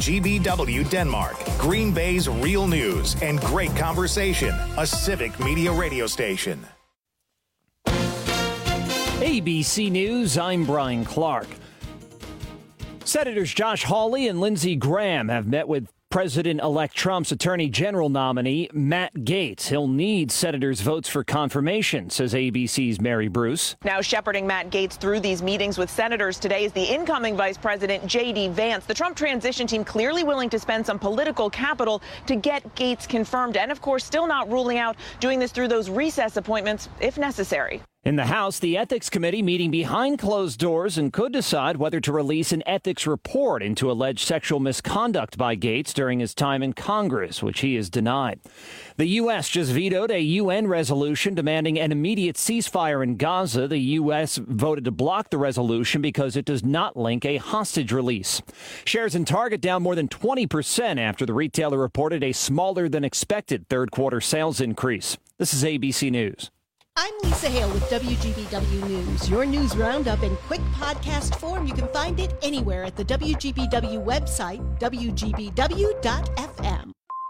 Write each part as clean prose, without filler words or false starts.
WGBW Denmark, Green Bay's real news and great conversation, a Civic Media radio station. ABC News, I'm Brian Clark. Senators Josh Hawley and Lindsey Graham have met with President-elect Trump's Attorney General nominee, Matt Gaetz. He'll need senators' votes for confirmation, says ABC's Mary Bruce. Now shepherding Matt Gaetz through these meetings with senators today is the incoming Vice President, J.D. Vance. The Trump transition team clearly willing to spend some political capital to get Gaetz confirmed, and of course still not ruling out doing this through those recess appointments if necessary. In the House, the Ethics Committee meeting behind closed doors and could decide whether to release an ethics report into alleged sexual misconduct by Gaetz during his time in Congress, which he has denied. The U.S. just vetoed a UN resolution demanding an immediate ceasefire in Gaza. The U.S. voted to block the resolution because it does not link a hostage release. Shares in Target down more than 20% after the retailer reported a smaller than expected third quarter sales increase. This is ABC News. I'm Lisa Hale with WGBW News. Your news roundup in quick podcast form. You can find it anywhere at the WGBW website, WGBW.FM.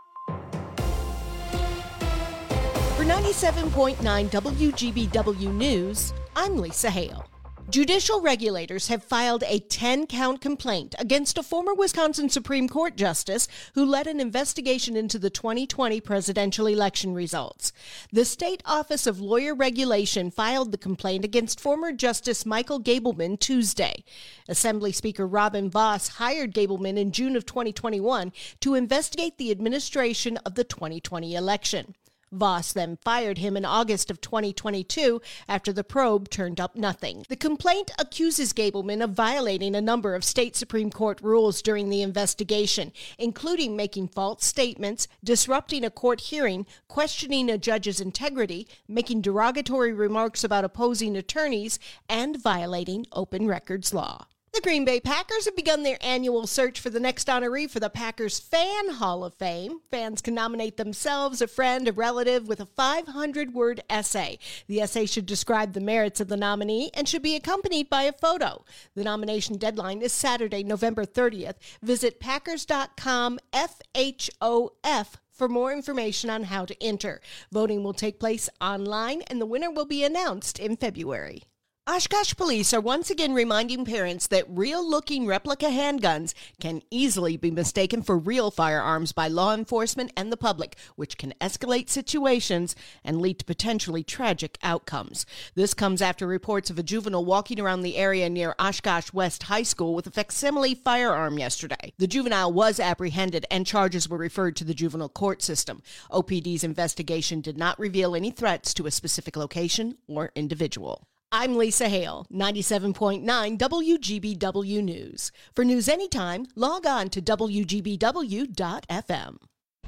For 97.9 WGBW News, I'm Lisa Hale. Judicial regulators have filed a 10-count complaint against a former Wisconsin Supreme Court justice who led an investigation into the 2020 presidential election results. The State Office of Lawyer Regulation filed the complaint against former Justice Michael Gableman Tuesday. Assembly Speaker Robin Vos hired Gableman in June of 2021 to investigate the administration of the 2020 election. Vos then fired him in August of 2022 after the probe turned up nothing. The complaint accuses Gableman of violating a number of state Supreme Court rules during the investigation, including making false statements, disrupting a court hearing, questioning a judge's integrity, making derogatory remarks about opposing attorneys, and violating open records law. The Green Bay Packers have begun their annual search for the next honoree for the Packers Fan Hall of Fame. Fans can nominate themselves, a friend, a relative with a 500-word essay. The essay should describe the merits of the nominee and should be accompanied by a photo. The nomination deadline is Saturday, November 30th. Visit Packers.com FHOF for more information on how to enter. Voting will take place online, and the winner will be announced in February. Oshkosh police are once again reminding parents that real-looking replica handguns can easily be mistaken for real firearms by law enforcement and the public, which can escalate situations and lead to potentially tragic outcomes. This comes after reports of a juvenile walking around the area near Oshkosh West High School with a facsimile firearm yesterday. The juvenile was apprehended and charges were referred to the juvenile court system. OPD's investigation did not reveal any threats to a specific location or individual. I'm Lisa Hale, 97.9 WGBW News. For news anytime, log on to WGBW.FM.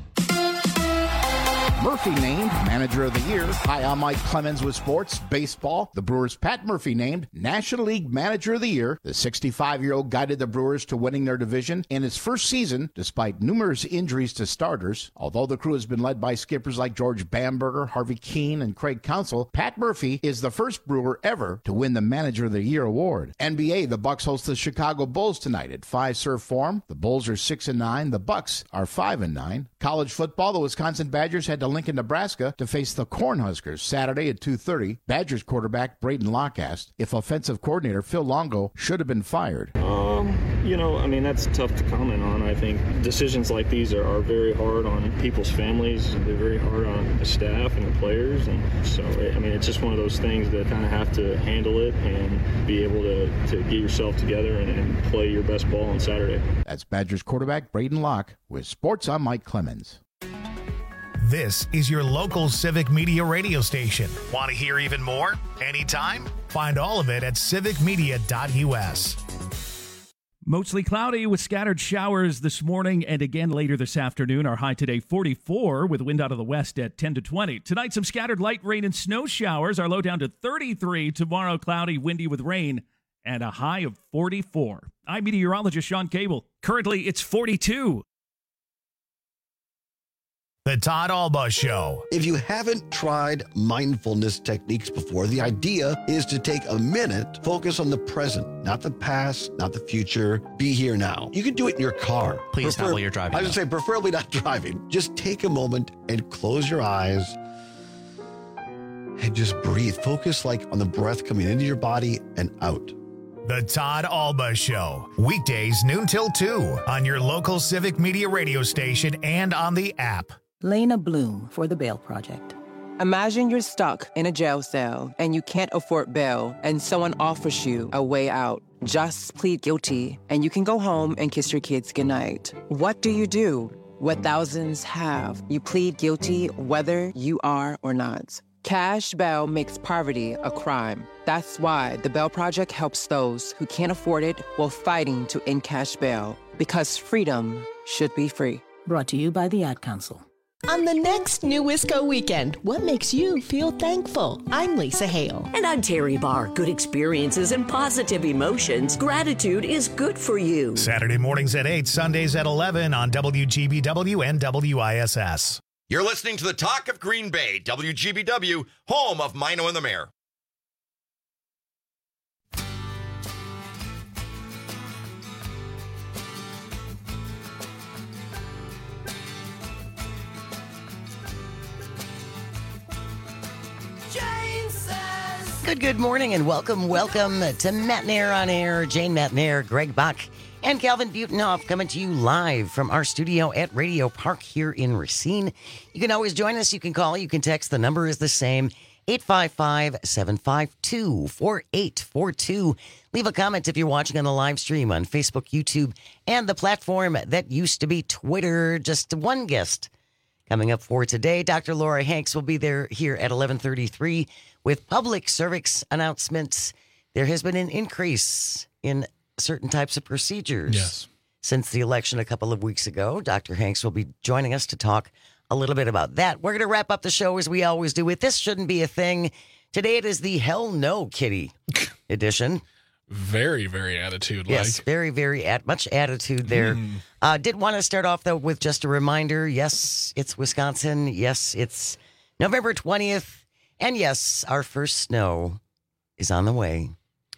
Murphy named Manager of the Year. Hi, I'm Mike Clemens with sports. Baseball. The Brewers' Pat Murphy named National League Manager of the Year. The 65-year-old guided the Brewers to winning their division in his first season, despite numerous injuries to starters. Although the crew has been led by skippers like George Bamberger, Harvey Keene, and Craig Counsell, Pat Murphy is the first Brewer ever to win the Manager of the Year award. NBA, the Bucks host the Chicago Bulls tonight at Fiserv Forum. The Bulls are 6-9. The Bucks are 5-9. College football, the Wisconsin Badgers head to Lincoln, Nebraska to face the Cornhuskers Saturday at 2:30. Badgers quarterback Braden Locke asked if offensive coordinator Phil Longo should have been fired. That's tough to comment on. I think decisions like these are very hard on people's families. They're very hard on the staff and the players. And so, it's just one of those things that kind of have to handle it and be able to get yourself together and play your best ball on Saturday. That's Badgers quarterback Braden Locke with Sports. I'm Mike Clemens. This is your local Civic Media radio station. Want to hear even more? Anytime? Find all of it at civicmedia.us. Mostly cloudy with scattered showers this morning and again later this afternoon. Our high today 44 with wind out of the west at 10 to 20. Tonight some scattered light rain and snow showers. Our low down to 33. Tomorrow cloudy, windy with rain and a high of 44. I'm meteorologist Sean Cable. Currently it's 42. The The Todd Alba Show. If you haven't tried mindfulness techniques before, the idea is to take a minute, focus on the present, not the past, not the future. Be here now. You can do it in your car. Please not while you're driving. I would say preferably not driving. Just take a moment and close your eyes and just breathe. Focus on the breath coming into your body and out. The Todd Alba Show. Weekdays noon till 2 on your local Civic Media radio station and on the app. Lena Bloom for the Bail Project. Imagine you're stuck in a jail cell and you can't afford bail and someone offers you a way out. Just plead guilty and you can go home and kiss your kids goodnight. What do you do? What thousands have. You plead guilty whether you are or not. Cash bail makes poverty a crime. That's why the Bail Project helps those who can't afford it while fighting to end cash bail. Because freedom should be free. Brought to you by the Ad Council. On the next New Wisco weekend, what makes you feel thankful? I'm Lisa Hale. And I'm Terry Barr. Good experiences and positive emotions. Gratitude is good for you. Saturday mornings at 8, Sundays at 11 on WGBW and WISS. You're listening to the Talk of Green Bay, WGBW, home of Mino and the Mayor. Good morning and welcome to Matnair on Air. Jane Matnair, Greg Bach, and Calvin Butenhoff coming to you live from our studio at Radio Park here in Racine. You can always join us. You can call. You can text. The number is the same, 855-752-4842. Leave a comment if you're watching on the live stream on Facebook, YouTube, and the platform that used to be Twitter. Just one guest coming up for today. Dr. Laura Hanks will be there here at 11:33 with public service announcements. There has been an increase in certain types of procedures since the election a couple of weeks ago. Dr. Hanks will be joining us to talk a little bit about that. We're going to wrap up the show as we always do with This Shouldn't Be a Thing. Today it is the Hell No Kitty edition. Very, very attitude-like. Yes, very, very much attitude there. Did want to start off, though, with just a reminder. Yes, it's Wisconsin. Yes, it's November 20th. And yes, our first snow is on the way.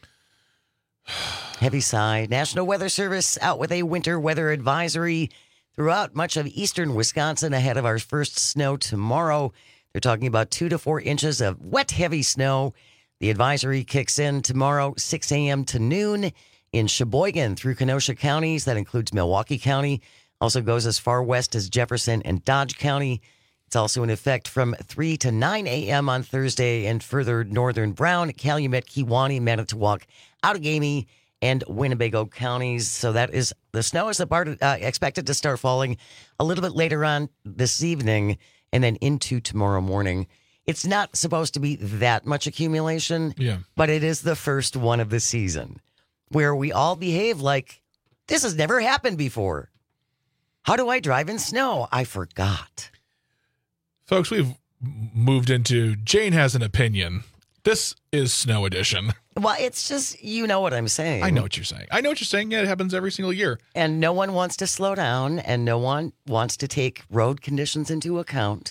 Heavy sigh. National Weather Service out with a winter weather advisory throughout much of eastern Wisconsin ahead of our first snow tomorrow. They're talking about 2 to 4 inches of wet, heavy snow. The advisory kicks in tomorrow, 6 a.m. to noon in Sheboygan through Kenosha counties. That includes Milwaukee County. Also goes as far west as Jefferson and Dodge County. It's also in effect from 3 to 9 a.m. on Thursday and further northern Brown, Calumet, Kewaunee, Manitowoc, Outagamie, and Winnebago counties. So that is the snow is expected to start falling a little bit later on this evening and then into tomorrow morning. It's not supposed to be that much accumulation, but it is the first one of the season where we all behave like this has never happened before. How do I drive in snow? I forgot. Folks, we've moved into Jane has an opinion. This is Snow Edition. Well, it's just, you know what I'm saying. I know what you're saying. Yeah, it happens every single year. And no one wants to slow down, and no one wants to take road conditions into account.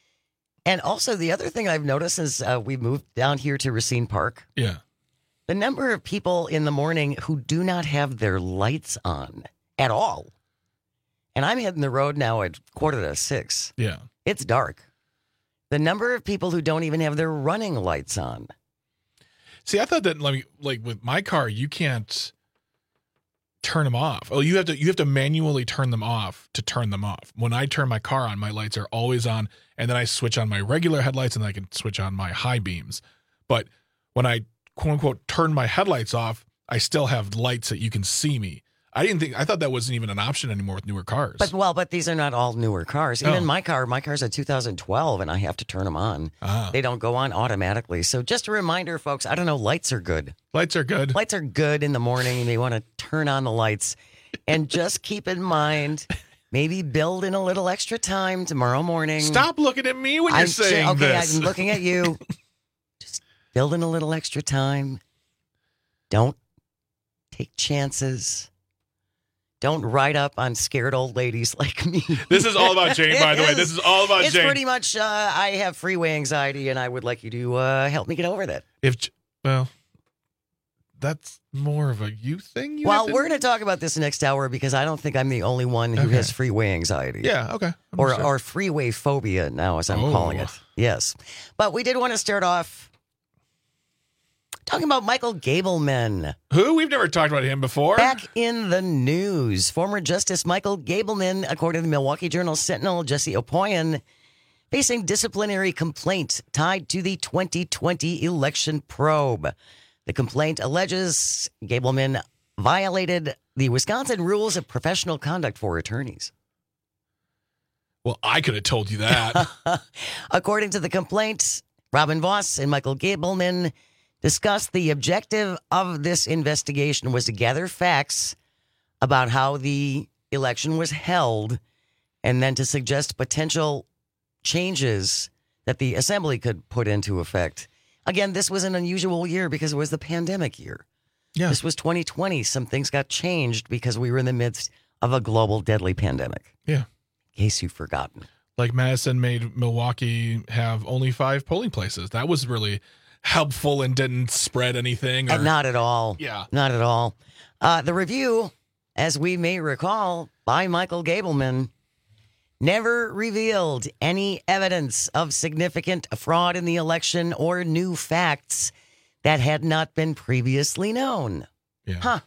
And also, the other thing I've noticed is we moved down here to Racine Park. Yeah. The number of people in the morning who do not have their lights on at all. And I'm hitting the road now at 5:45. Yeah. It's dark. The number of people who don't even have their running lights on. See, I thought that like with my car, you can't turn them off. Oh, you have to manually turn them off to turn them off. When I turn my car on, my lights are always on, and then I switch on my regular headlights and I can switch on my high beams. But when I quote unquote turn my headlights off, I still have lights that you can see me. I thought that wasn't even an option anymore with newer cars. But these are not all newer cars. Even my car's a 2012 and I have to turn them on. They don't go on automatically. So just a reminder, folks, I don't know, lights are good. Lights are good. Lights are good in the morning. You may want to turn on the lights and just keep in mind, maybe build in a little extra time tomorrow morning. Stop looking at me when you're saying this. I'm looking at you. Just build in a little extra time. Don't take chances. Don't write up on scared old ladies like me. This is all about Jane, by the way. This is all about It's Jane. pretty much, I have freeway anxiety, and I would like you to help me get over that. Well, that's more of a you thing. We're going to talk about this next hour because I don't think I'm the only one who has freeway anxiety. Yeah, okay. Or freeway phobia now, as I'm calling it. Yes. But we did want to start off talking about Michael Gableman. Who? We've never talked about him before. Back in the news. Former Justice Michael Gableman, according to the Milwaukee Journal-Sentinel, Jesse Opoyan, facing disciplinary complaint tied to the 2020 election probe. The complaint alleges Gableman violated the Wisconsin rules of professional conduct for attorneys. Well, I could have told you that. According to the complaint, Robin Voss and Michael Gableman discussed the objective of this investigation was to gather facts about how the election was held and then to suggest potential changes that the assembly could put into effect. Again, this was an unusual year because it was the pandemic year. Yeah. This was 2020. Some things got changed because we were in the midst of a global deadly pandemic. Yeah. In case you've forgotten. Like Madison made Milwaukee have only 5 polling places. That was really helpful and didn't spread anything. Not at all. Yeah. Not at all. The review, as we may recall, by Michael Gableman, never revealed any evidence of significant fraud in the election or new facts that had not been previously known. Yeah.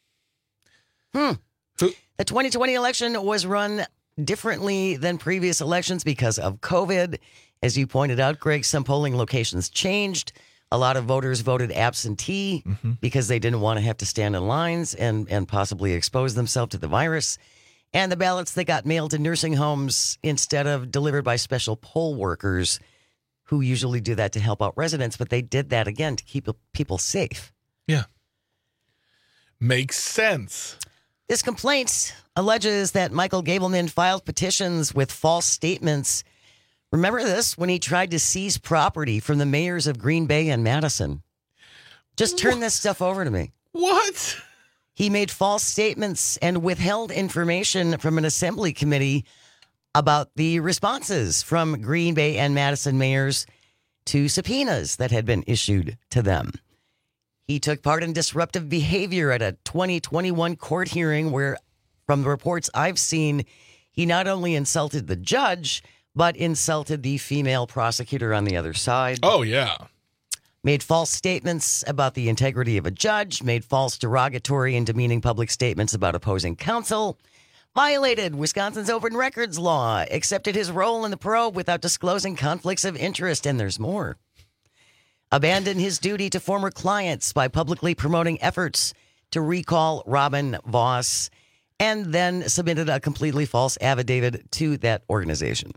The 2020 election was run differently than previous elections because of COVID. As you pointed out, Greg, some polling locations changed. A lot of voters voted absentee because they didn't want to have to stand in lines and possibly expose themselves to the virus. And the ballots that got mailed to nursing homes instead of delivered by special poll workers who usually do that to help out residents, but they did that again to keep people safe. Yeah. Makes sense. This complaint alleges that Michael Gableman filed petitions with false statements. Remember this? When he tried to seize property from the mayors of Green Bay and Madison. Just turn this stuff over to me. What? He made false statements and withheld information from an assembly committee about the responses from Green Bay and Madison mayors to subpoenas that had been issued to them. He took part in disruptive behavior at a 2021 court hearing where, from the reports I've seen, he not only insulted the judge, but insulted the female prosecutor on the other side. Oh, yeah. Made false statements about the integrity of a judge, made false derogatory and demeaning public statements about opposing counsel, violated Wisconsin's open records law, accepted his role in the probe without disclosing conflicts of interest, and there's more. Abandoned his duty to former clients by publicly promoting efforts to recall Robin Voss, and then submitted a completely false affidavit to that organization.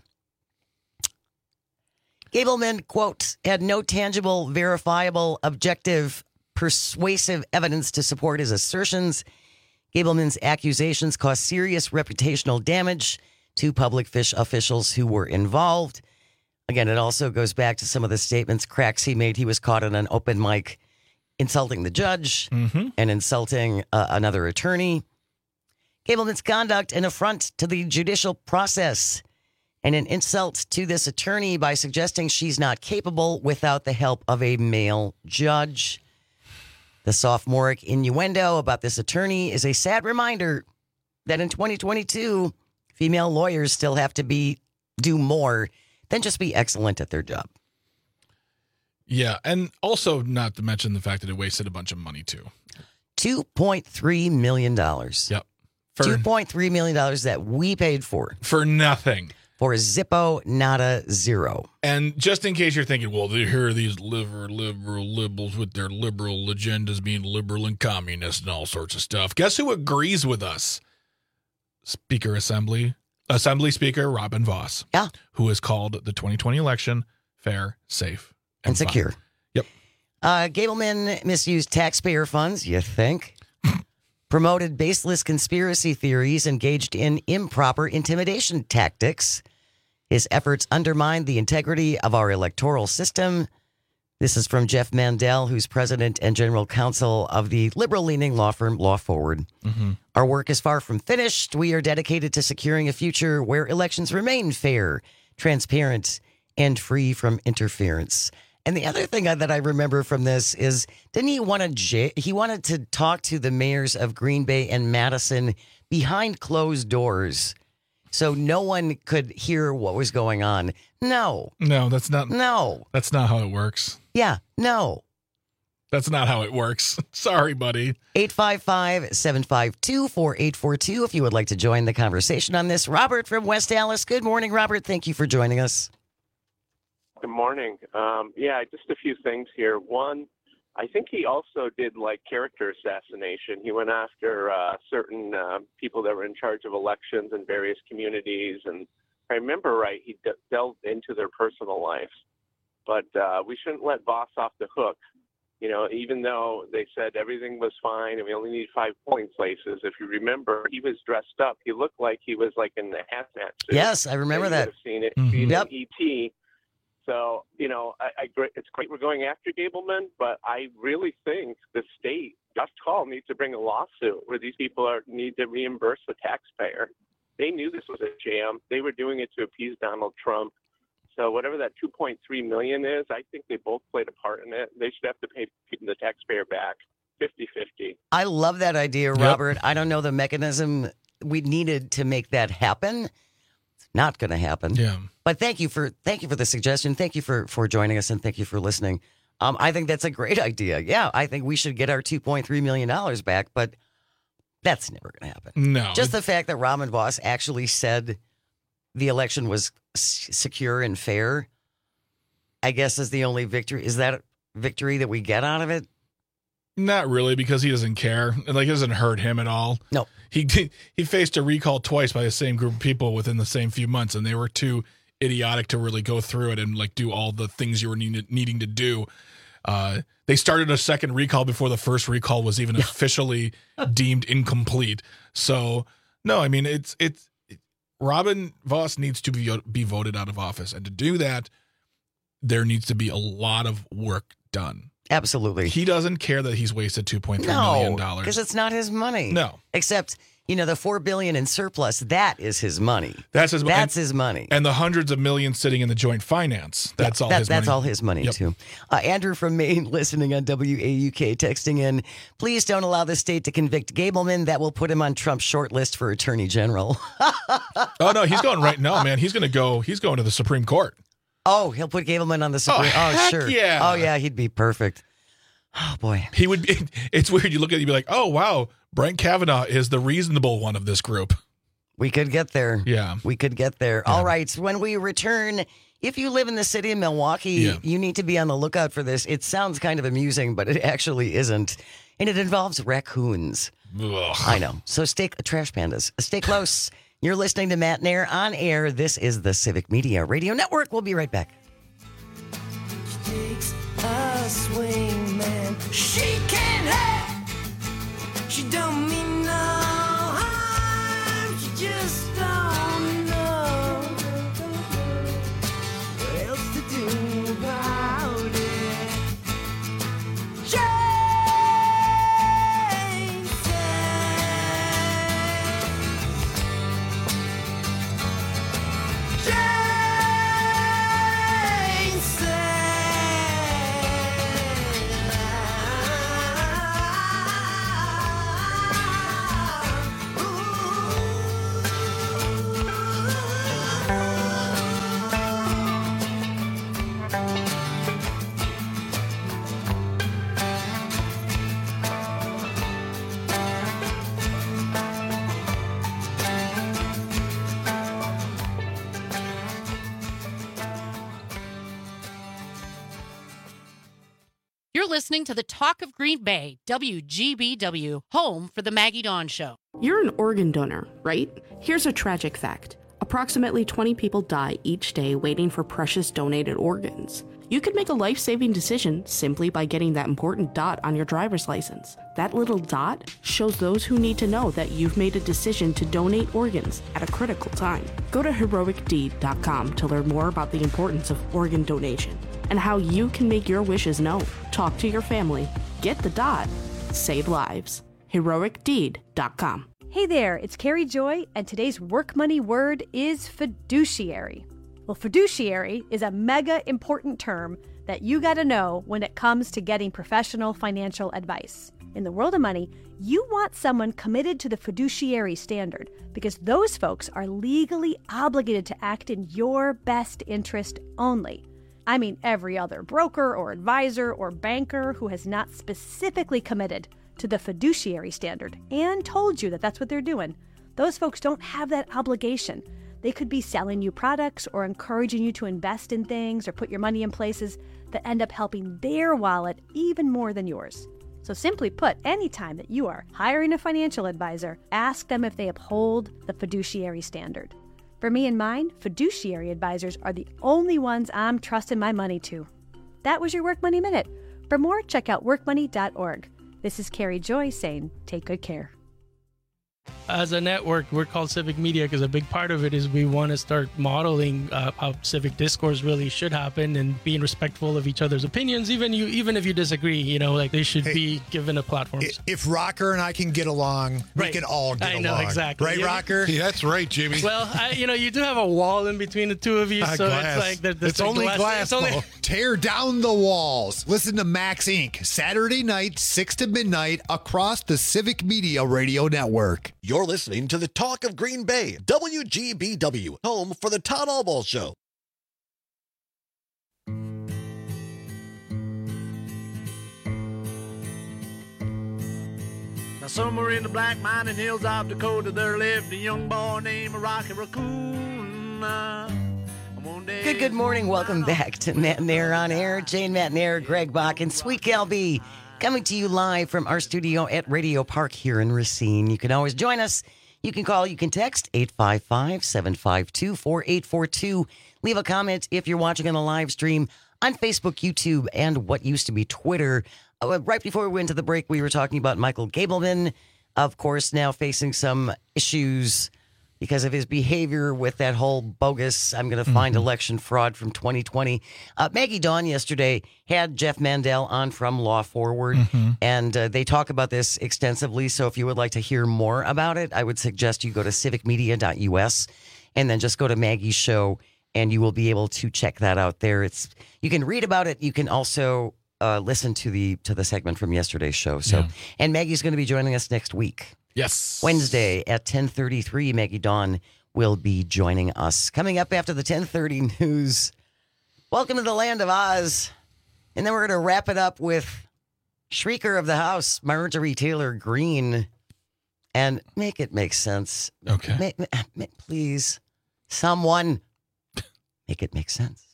Gableman, quote, had no tangible, verifiable, objective, persuasive evidence to support his assertions. Gableman's accusations caused serious reputational damage to public officials who were involved. Again, it also goes back to some of the statements, cracks he made. He was caught on an open mic insulting the judge and insulting another attorney. Gableman's conduct an affront to the judicial process and an insult to this attorney by suggesting she's not capable without the help of a male judge. The sophomoric innuendo about this attorney is a sad reminder that in 2022, female lawyers still have to do more than just be excellent at their job. Yeah, and also not to mention the fact that it wasted a bunch of money, too. $2.3 million. Yep. $2.3 million that we paid for. For nothing. For Zippo, nada, zero. And just in case you're thinking, well, here are these liberals with their liberal agendas being liberal and communist and all sorts of stuff. Guess who agrees with us? Assembly Speaker Robin Voss. Yeah. Who has called the 2020 election fair, safe, and secure. Fine. Yep. Gableman misused taxpayer funds, you think? Promoted baseless conspiracy theories, engaged in improper intimidation tactics. His efforts undermined the integrity of our electoral system. This is from Jeff Mandel, who's president and general counsel of the liberal-leaning law firm Law Forward. Mm-hmm. Our work is far from finished. We are dedicated to securing a future where elections remain fair, transparent, and free from interference. And the other thing that I remember from this is, didn't he wanted to talk to the mayors of Green Bay and Madison behind closed doors so no one could hear what was going on? No, that's not how it works. Yeah, no. That's not how it works. Sorry, buddy. 855-752-4842 if you would like to join the conversation on this. Robert from West Allis. Good morning, Robert. Thank you for joining us. Good morning. Just a few things here. One, I think he also did character assassination. He went after certain people that were in charge of elections in various communities. And if I remember right, he delved into their personal lives. But we shouldn't let Voss off the hook. You know, even though they said everything was fine and we only need 5 polling places, if you remember, he was dressed up. He looked like he was in the hazmat suit. Yes, I remember that. I've seen it. Mm-hmm. Yep. E.T. So, it's great we're going after Gableman, but I really think the state, Just Call, needs to bring a lawsuit where these people need to reimburse the taxpayer. They knew this was a jam. They were doing it to appease Donald Trump. So whatever that $2.3 million is, I think they both played a part in it. They should have to pay the taxpayer back 50-50. I love that idea, Robert. I don't know the mechanism we needed to make that happen. It's not going to happen. Yeah. But thank you for the suggestion. Thank you for joining us, and thank you for listening. I think that's a great idea. Yeah, I think we should get our $2.3 million back, but that's never going to happen. No. Just the fact that Robin Voss actually said the election was secure and fair, I guess, is the only victory. Is that a victory that we get out of it? Not really, because he doesn't care. It doesn't hurt him at all. No. He faced a recall twice by the same group of people within the same few months, and they were too idiotic to really go through it and do all the things you were needing to do. They started a second recall before the first recall was even officially deemed incomplete. So, no, I mean, it's Robin Voss needs to be voted out of office. And to do that, there needs to be a lot of work done. Absolutely. He doesn't care that he's wasted $2.3 million. Because it's not his money. No. Except, the $4 billion in surplus, that is his money. That's his money. That's his money. And the hundreds of millions sitting in the joint finance. That's all his money. That's all his money, too. Andrew from Maine, listening on WAUK, texting in, please don't allow the state to convict Gableman. That will put him on Trump's short list for attorney general. Oh, no, he's going right now, man. He's going to the Supreme Court. Oh, he'll put Gableman on the Supreme Court. Oh, sure. Yeah. Oh, yeah, he'd be perfect. Oh, boy. He would be. It's weird. You look at it, you'd be like, oh, wow, Brent Kavanaugh is the reasonable one of this group. We could get there. Yeah. We could get there. Yeah. All right. When we return, if you live in the city of Milwaukee, you need to be on the lookout for this. It sounds kind of amusing, but it actually isn't. And it involves raccoons. Ugh. I know. So trash pandas. Stay close. You're listening to Matt Nair on air. This is the Civic Media Radio Network. We'll be right back. She takes a swing, man. She can't have. She don't mean no harm. She just don't know what else to do about it. Jane You're listening to the Talk of Green Bay, WGBW, home for the Maggie Dawn Show. You're an organ donor, right? Here's a tragic fact. Approximately 20 people die each day waiting for precious donated organs. You could make a life-saving decision simply by getting that important dot on your driver's license. That little dot shows those who need to know that you've made a decision to donate organs at a critical time. Go to heroicdeed.com to learn more about the importance of organ donation and how you can make your wishes known. Talk to your family. Get the dot. Save lives. heroicdeed.com. Hey there, it's Carrie Joy, and today's work money word is fiduciary. Well, fiduciary is a mega important term that you got to know when it comes to getting professional financial advice. In the world of money, you want someone committed to the fiduciary standard because those folks are legally obligated to act in your best interest only. I mean, every other broker or advisor or banker who has not specifically committed to the fiduciary standard and told you that that's what they're doing, those folks don't have that obligation. They could be selling you products or encouraging you to invest in things or put your money in places that end up helping their wallet even more than yours. So simply put, anytime that you are hiring a financial advisor, ask them if they uphold the fiduciary standard. For me and mine, fiduciary advisors are the only ones I'm trusting my money to. That was your Work Money Minute. For more, check out workmoney.org. This is Carrie Joy saying, take good care. As a network, we're called Civic Media because a big part of it is we want to start modeling how civic discourse really should happen and being respectful of each other's opinions, even if you disagree. Like they should be given a platform. If Rocker and I can get along, we can all get along. I know, exactly. Right, Rocker? Yeah, that's right, Jimmy. Well, you do have a wall in between the two of you, so glass. It's like it's only glass. Tear down the walls. Listen to Max Inc. Saturday night, 6 to midnight, across the Civic Media Radio Network. You're listening to the Talk of Green Bay, WGBW, home for the Todd Albaugh Show. Now somewhere in the black mining hills of Dakota, there lived a young boy named Rocky Raccoon. Good morning. Welcome back to Matt and Air on Air. Jane, Matt and Air, Greg Bach, and Sweet Gal B coming to you live from our studio at Radio Park here in Racine. You can always join us. You can call, you can text 855-752-4842. Leave a comment if you're watching on the live stream on Facebook, YouTube, and what used to be Twitter. Right before we went to the break, we were talking about Michael Gableman, of course, now facing some issues because of his behavior with that whole bogus, I'm going to find election fraud from 2020. Maggie Dawn yesterday had Jeff Mandel on from Law Forward, and they talk about this extensively. So if you would like to hear more about it, I would suggest you go to civicmedia.us and then just go to Maggie's show, and you will be able to check that out there. You can read about it. You can also listen to the segment from yesterday's show. So, and Maggie's going to be joining us next week. Yes. Wednesday at 10:33, Maggie Dawn will be joining us. Coming up after the 10:30 news, welcome to the land of Oz. And then we're going to wrap it up with Shrieker of the House, Marjorie Taylor Greene. And make it make sense. Okay. Please, someone, make it make sense.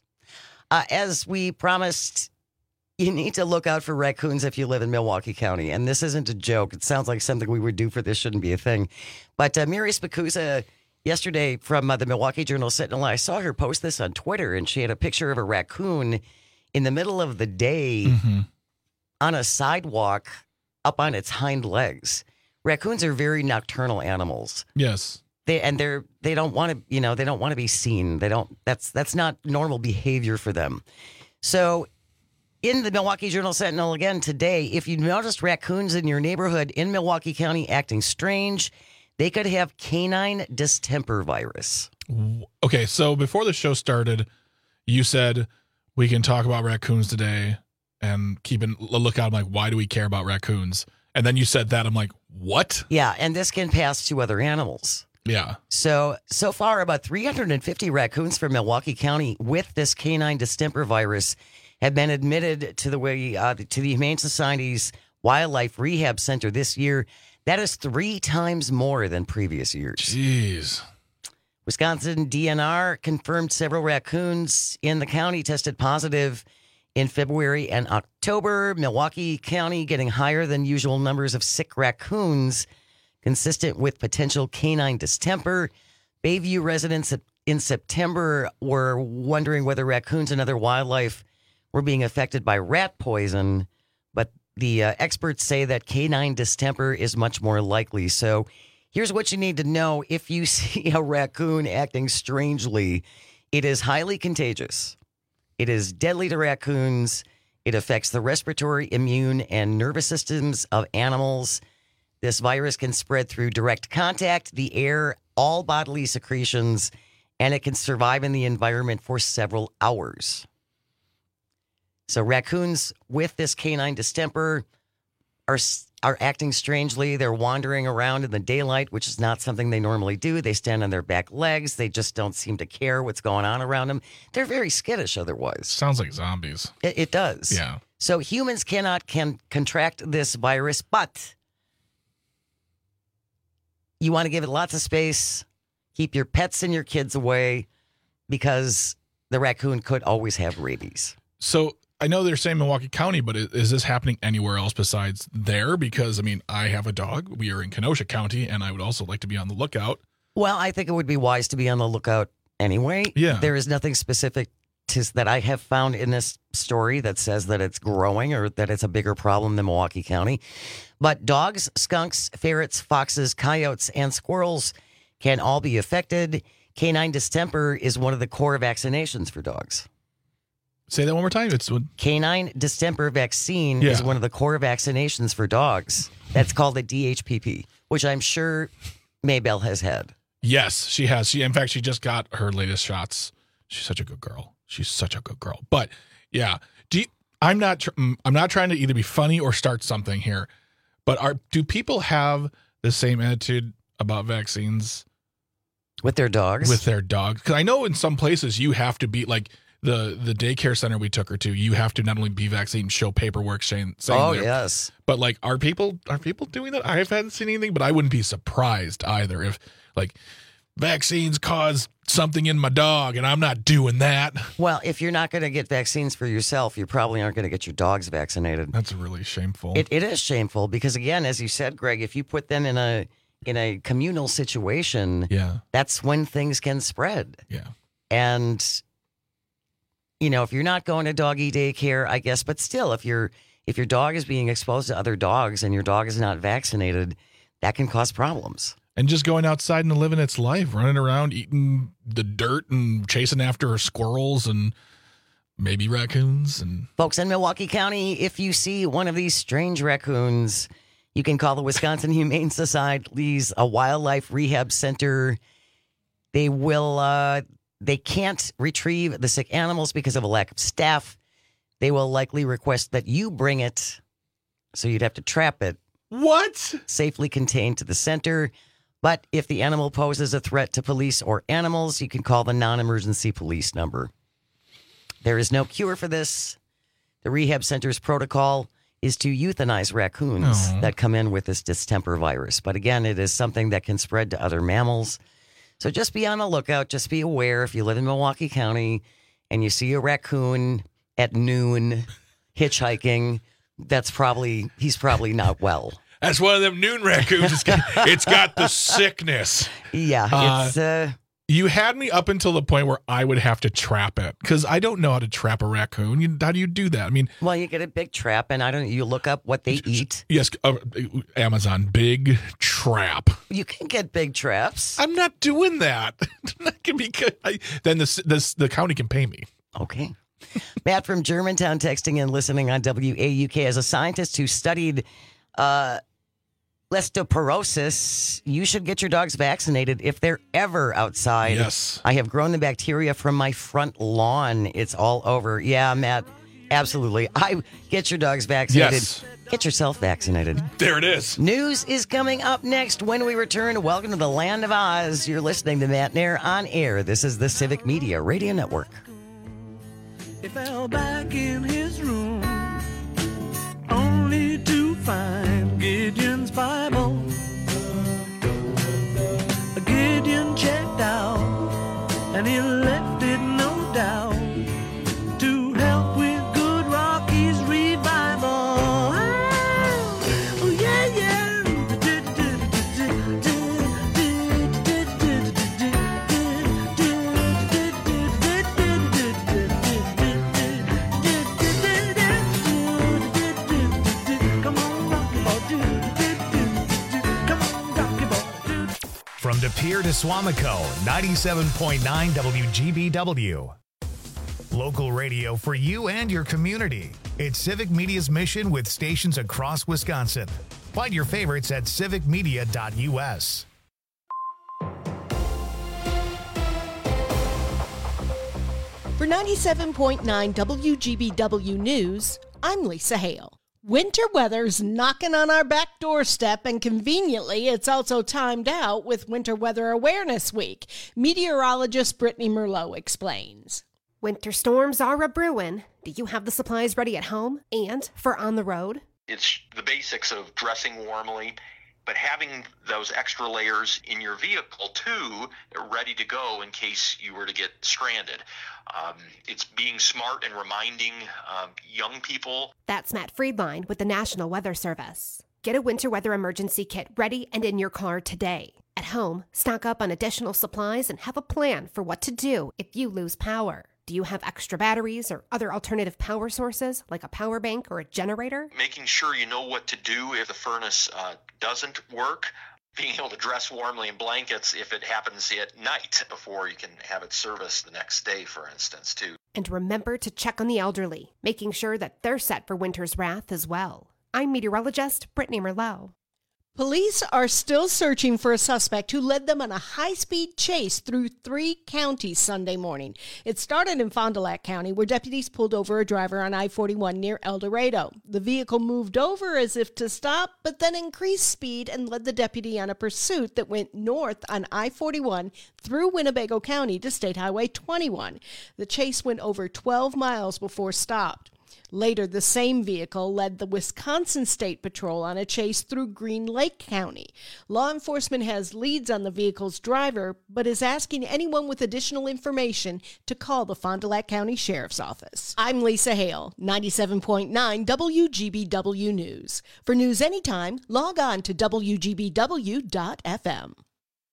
As we promised, you need to look out for raccoons if you live in Milwaukee County. And this isn't a joke. It sounds like something we would do for this shouldn't be a thing. But Miri Spikuza, yesterday from the Milwaukee Journal-Sentinel, I saw her post this on Twitter, and she had a picture of a raccoon in the middle of the day on a sidewalk up on its hind legs. Raccoons are very nocturnal animals. Yes. They don't want to, they don't want to be seen. That's not normal behavior for them. So in the Milwaukee Journal-Sentinel again today, if you noticed raccoons in your neighborhood in Milwaukee County acting strange, they could have canine distemper virus. Okay, so before the show started, you said we can talk about raccoons today and keep a lookout. I'm like, why do we care about raccoons? And then you said that. I'm like, what? Yeah, and this can pass to other animals. Yeah. So far, about 350 raccoons from Milwaukee County with this canine distemper virus have been admitted to the Humane Society's Wildlife Rehab Center this year. That is 3 times more than previous years. Jeez. Wisconsin DNR confirmed several raccoons in the county tested positive in February and October. Milwaukee County getting higher than usual numbers of sick raccoons, consistent with potential canine distemper. Bayview residents in September were wondering whether raccoons and other wildlife were being affected by rat poison, but the experts say that canine distemper is much more likely. So here's what you need to know. If you see a raccoon acting strangely, it is highly contagious. It is deadly to raccoons. It affects the respiratory, immune, and nervous systems of animals. This virus can spread through direct contact, the air, all bodily secretions, and it can survive in the environment for several hours. So raccoons with this canine distemper are acting strangely. They're wandering around in the daylight, which is not something they normally do. They stand on their back legs. They just don't seem to care what's going on around them. They're very skittish otherwise. Sounds like zombies. It does. Yeah. So humans can contract this virus, but you want to give it lots of space. Keep your pets and your kids away because the raccoon could always have rabies. So I know they're saying Milwaukee County, but is this happening anywhere else besides there? Because, I mean, I have a dog. We are in Kenosha County, and I would also like to be on the lookout. Well, I think it would be wise to be on the lookout anyway. Yeah. There is nothing specific that I have found in this story that says that it's growing or that it's a bigger problem than Milwaukee County. But dogs, skunks, ferrets, foxes, coyotes, and squirrels can all be affected. Canine distemper is one of the core vaccinations for dogs. Say that one more time. Canine distemper vaccine is one of the core vaccinations for dogs. That's called the DHPP, which I'm sure Maybelle has had. Yes, she has. In fact, she just got her latest shots. She's such a good girl. But yeah, I'm not trying to either be funny or start something here. But do people have the same attitude about vaccines with their dogs? Because I know in some places you have to be like. The daycare center we took her to, you have to not only be vaccinated, show paperwork saying yes. But like, are people doing that? I haven't seen anything, but I wouldn't be surprised either if like vaccines cause something in my dog and I'm not doing that. Well, if you're not going to get vaccines for yourself, you probably aren't going to get your dogs vaccinated. That's really shameful. It is shameful because, again, as you said, Greg, if you put them in a communal situation, that's when things can spread. Yeah. And if you're not going to doggy daycare, I guess, but still, if your dog is being exposed to other dogs and your dog is not vaccinated, that can cause problems. And just going outside and living its life, running around, eating the dirt and chasing after squirrels and maybe raccoons. And folks in Milwaukee County, if you see one of these strange raccoons, you can call the Wisconsin Humane Society's a wildlife rehab center. They can't retrieve the sick animals because of a lack of staff. They will likely request that you bring it, so you'd have to trap it. What? Safely contained to the center. But if the animal poses a threat to police or animals, you can call the non-emergency police number. There is no cure for this. The rehab center's protocol is to euthanize raccoons that come in with this distemper virus. But again, it is something that can spread to other mammals. So just be on the lookout. Just be aware if you live in Milwaukee County and you see a raccoon at noon hitchhiking, he's probably not well. That's one of them noon raccoons. It's got the sickness. Yeah. You had me up until the point where I would have to trap it because I don't know how to trap a raccoon. How do you do that? I mean, well, you get a big trap, and you look up what they eat. Yes, Amazon big trap. You can get big traps. I'm not doing that. That can be good. Then the county can pay me. Okay. Matt from Germantown texting and listening on WAUK. As a scientist who studied leptospirosis, you should get your dogs vaccinated if they're ever outside. Yes. I have grown the bacteria from my front lawn. It's all over. Yeah, Matt, absolutely. Get your dogs vaccinated. Yes. Get yourself vaccinated. There it is. News is coming up next when we return. Welcome to the Land of Oz. You're listening to Matt Nair on air. This is the Civic Media Radio Network. He fell back in his room, only to find Gideon's Bible. Gideon checked out, and he left it, no doubt, to help with Good Rocky's revival. Oh, yeah, yeah. Pierre de Swamico, 97.9 WGBW. Local radio for you and your community. It's Civic Media's mission with stations across Wisconsin. Find your favorites at civicmedia.us. For 97.9 WGBW News, I'm Lisa Hale. Winter weather's knocking on our back doorstep, and conveniently, it's also timed out with Winter Weather Awareness Week. Meteorologist Brittany Merlot explains. Winter storms are a-brewin'. Do you have the supplies ready at home and for on the road? It's the basics of dressing warmly, but having those extra layers in your vehicle, too, ready to go in case you were to get stranded. It's being smart and reminding young people. That's Matt Friedline with the National Weather Service. Get a winter weather emergency kit ready and in your car today. At home, stock up on additional supplies and have a plan for what to do if you lose power. Do you have extra batteries or other alternative power sources like a power bank or a generator? Making sure you know what to do if the furnace doesn't work. Being able to dress warmly in blankets if it happens at night before you can have it serviced the next day, for instance, too. And remember to check on the elderly, making sure that they're set for winter's wrath as well. I'm meteorologist Brittany Merlot. Police are still searching for a suspect who led them on a high-speed chase through 3 counties Sunday morning. It started in Fond du Lac County, where deputies pulled over a driver on I-41 near El Dorado. The vehicle moved over as if to stop, but then increased speed and led the deputy on a pursuit that went north on I-41 through Winnebago County to State Highway 21. The chase went over 12 miles before stopped. Later, the same vehicle led the Wisconsin State Patrol on a chase through Green Lake County. Law enforcement has leads on the vehicle's driver, but is asking anyone with additional information to call the Fond du Lac County Sheriff's Office. I'm Lisa Hale, 97.9 WGBW News. For news anytime, log on to WGBW.FM.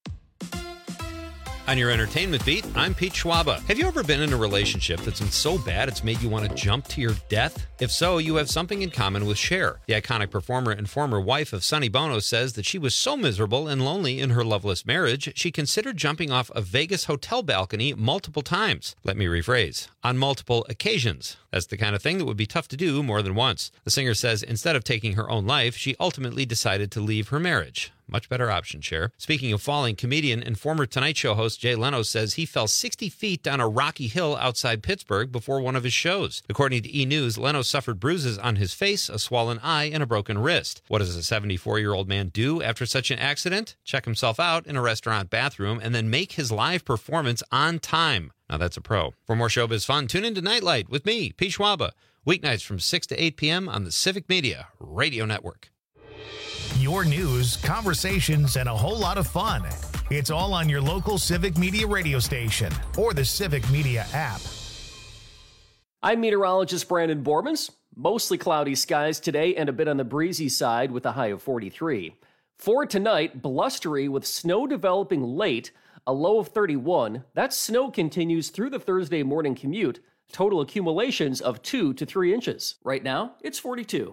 On your entertainment beat, I'm Pete Schwaba. Have you ever been in a relationship that's been so bad it's made you want to jump to your death? If so, you have something in common with Cher. The iconic performer and former wife of Sonny Bono says that she was so miserable and lonely in her loveless marriage, she considered jumping off a Vegas hotel balcony multiple times. Let me rephrase, on multiple occasions. That's the kind of thing that would be tough to do more than once. The singer says instead of taking her own life, she ultimately decided to leave her marriage. Much better option, Cher. Speaking of falling, comedian and former Tonight Show host Jay Leno says he fell 60 feet down a rocky hill outside Pittsburgh before one of his shows. According to E! News, Leno suffered bruises on his face, a swollen eye, and a broken wrist. What does a 74-year-old man do after such an accident? Check himself out in a restaurant bathroom and then make his live performance on time. Now that's a pro. For more showbiz fun, tune into Nightlight with me, Pete Schwaba. Weeknights from 6 to 8 p.m. on the Civic Media Radio Network. Your news, conversations, and a whole lot of fun. It's all on your local Civic Media radio station or the Civic Media app. I'm meteorologist Brandon Bormans. Mostly cloudy skies today and a bit on the breezy side with a high of 43. For tonight, blustery with snow developing late, a low of 31. That snow continues through the Thursday morning commute. Total accumulations of 2 to 3 inches. Right now, it's 42.